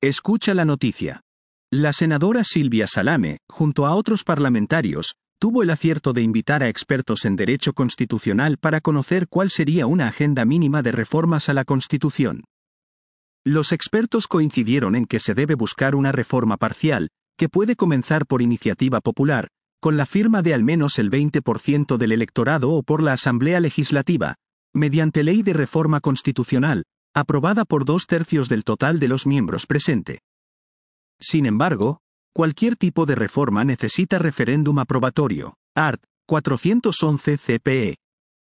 Escucha la noticia. La senadora Silvia Salame, junto a otros parlamentarios, tuvo el acierto de invitar a expertos en derecho constitucional para conocer cuál sería una agenda mínima de reformas a la Constitución. Los expertos coincidieron en que se debe buscar una reforma parcial, que puede comenzar por iniciativa popular, con la firma de al menos el 20% del electorado o por la Asamblea Legislativa, mediante ley de reforma constitucional, aprobada por 2/3 del total de los miembros presente. Sin embargo, cualquier tipo de reforma necesita referéndum aprobatorio, art. 411 CPE.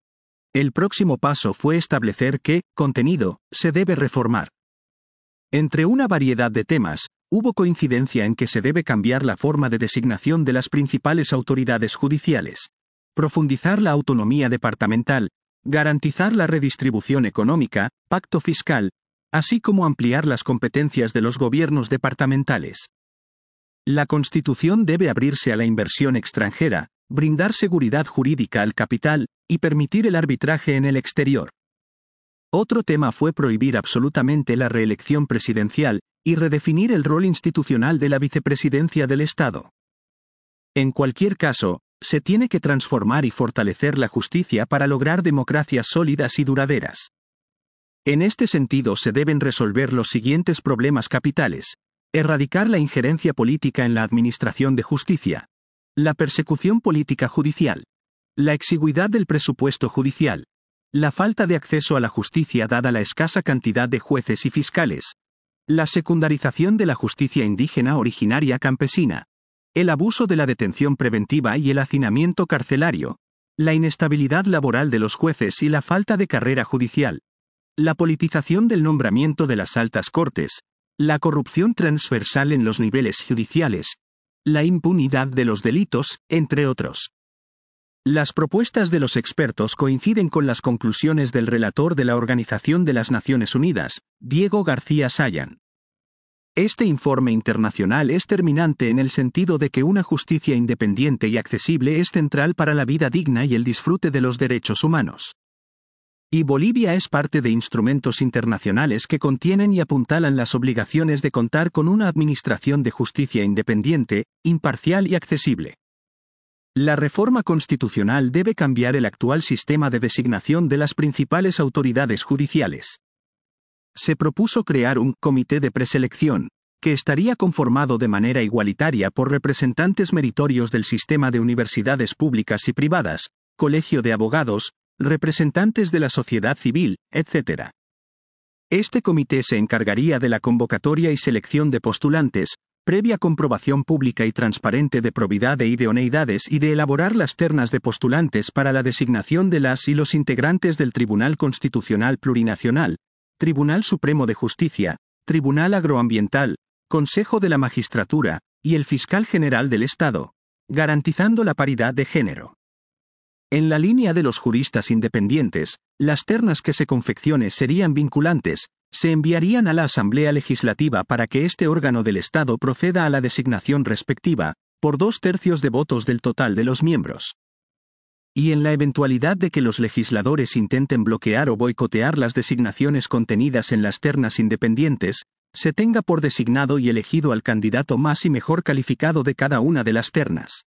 El próximo paso fue establecer qué contenido se debe reformar. Entre una variedad de temas, hubo coincidencia en que se debe cambiar la forma de designación de las principales autoridades judiciales, profundizar la autonomía departamental, garantizar la redistribución económica, pacto fiscal, así como ampliar las competencias de los gobiernos departamentales. La Constitución debe abrirse a la inversión extranjera, brindar seguridad jurídica al capital y permitir el arbitraje en el exterior. Otro tema fue prohibir absolutamente la reelección presidencial y redefinir el rol institucional de la vicepresidencia del Estado. En cualquier caso, se tiene que transformar y fortalecer la justicia para lograr democracias sólidas y duraderas. En este sentido se deben resolver los siguientes problemas capitales: erradicar la injerencia política en la administración de justicia, la persecución política judicial, la exigüidad del presupuesto judicial, la falta de acceso a la justicia dada la escasa cantidad de jueces y fiscales, la secundarización de la justicia indígena originaria campesina, el abuso de la detención preventiva y el hacinamiento carcelario, la inestabilidad laboral de los jueces y la falta de carrera judicial, la politización del nombramiento de las altas cortes, la corrupción transversal en los niveles judiciales, la impunidad de los delitos, entre otros. Las propuestas de los expertos coinciden con las conclusiones del relator de la Organización de las Naciones Unidas, Diego García Sayán. Este informe internacional es terminante en el sentido de que una justicia independiente y accesible es central para la vida digna y el disfrute de los derechos humanos. Y Bolivia es parte de instrumentos internacionales que contienen y apuntalan las obligaciones de contar con una administración de justicia independiente, imparcial y accesible. La reforma constitucional debe cambiar el actual sistema de designación de las principales autoridades judiciales. Se propuso crear un comité de preselección, que estaría conformado de manera igualitaria por representantes meritorios del sistema de universidades públicas y privadas, colegio de abogados, representantes de la sociedad civil, etc. Este comité se encargaría de la convocatoria y selección de postulantes, previa comprobación pública y transparente de probidad e idoneidades y de elaborar las ternas de postulantes para la designación de las y los integrantes del Tribunal Constitucional Plurinacional, Tribunal Supremo de Justicia, Tribunal Agroambiental, Consejo de la Magistratura y el Fiscal General del Estado, garantizando la paridad de género. En la línea de los juristas independientes, las ternas que se confeccionen serían vinculantes, se enviarían a la Asamblea Legislativa para que este órgano del Estado proceda a la designación respectiva, por 2/3 de votos del total de los miembros. Y en la eventualidad de que los legisladores intenten bloquear o boicotear las designaciones contenidas en las ternas independientes, se tenga por designado y elegido al candidato más y mejor calificado de cada una de las ternas.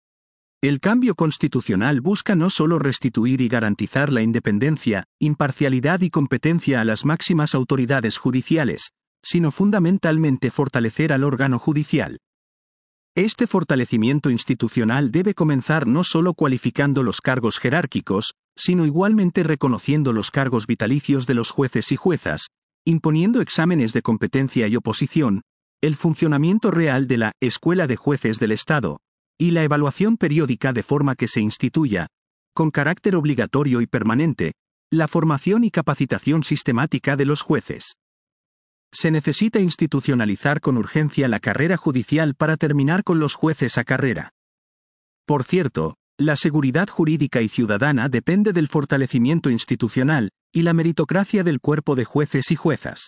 El cambio constitucional busca no solo restituir y garantizar la independencia, imparcialidad y competencia a las máximas autoridades judiciales, sino fundamentalmente fortalecer al órgano judicial. Este fortalecimiento institucional debe comenzar no solo cualificando los cargos jerárquicos, sino igualmente reconociendo los cargos vitalicios de los jueces y juezas, imponiendo exámenes de competencia y oposición, el funcionamiento real de la Escuela de Jueces del Estado, y la evaluación periódica de forma que se instituya, con carácter obligatorio y permanente, la formación y capacitación sistemática de los jueces. Se necesita institucionalizar con urgencia la carrera judicial para terminar con los jueces a carrera. Por cierto, la seguridad jurídica y ciudadana depende del fortalecimiento institucional y la meritocracia del cuerpo de jueces y juezas.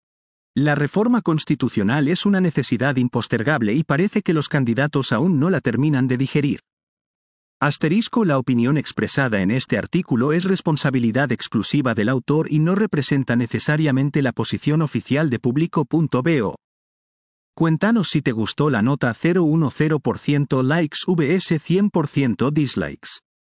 La reforma constitucional es una necesidad impostergable y parece que los candidatos aún no la terminan de digerir. La opinión expresada en este artículo es responsabilidad exclusiva del autor y no representa necesariamente la posición oficial de Público.bo. Cuéntanos si te gustó la nota 010% likes vs 100% dislikes.